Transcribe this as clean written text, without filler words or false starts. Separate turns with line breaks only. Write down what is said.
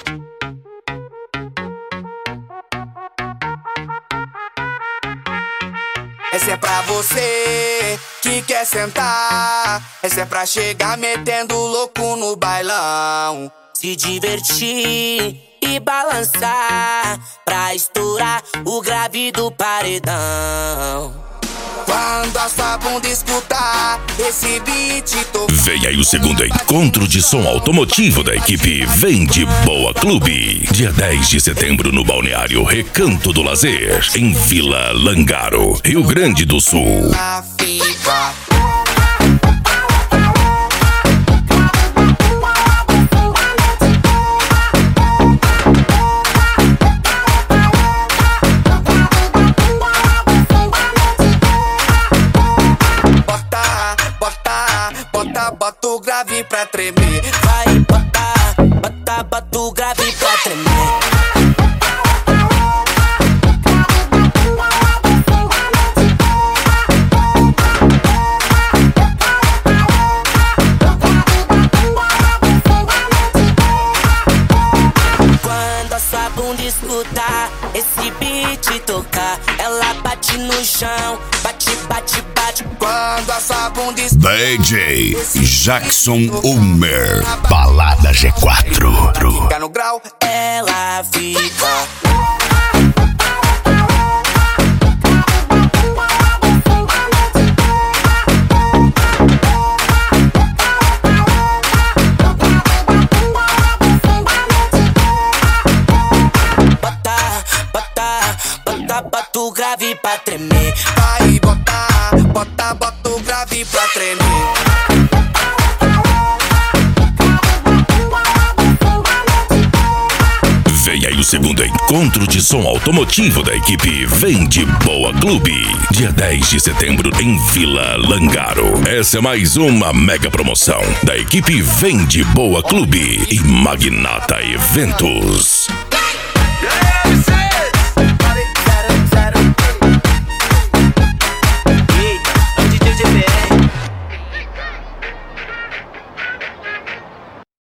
Essa é pra você que quer sentar. Essa é pra chegar metendo louco no bailão,
se divertir e balançar pra estourar o grave do paredão.
Quando a sua bunda escutar esse beat
Vem aí o segundo encontro de som automotivo da equipe Vem de Boa Clube. Dia 10 de setembro no Balneário Recanto do Lazer, em Vila Langaro, Rio Grande do Sul.
Bota o grave pra tremer.
Vai, bota o grave pra tremer. Quando a sua bunda escutar esse beat tocar, ela bate no chão, bate.
Quando a sua bunda escutar
DJ Jackson Ulmer, Balada G4.
fica no grau,
Ela fica. Bota o grave pra tremer.
vai bota o grave pra tremer.
Vem aí o segundo encontro de som automotivo da equipe Vem de Boa Clube. Dia 10 de setembro em Vila Langaro. Essa é mais uma mega promoção da equipe Vem de Boa Clube e Magnata Eventos.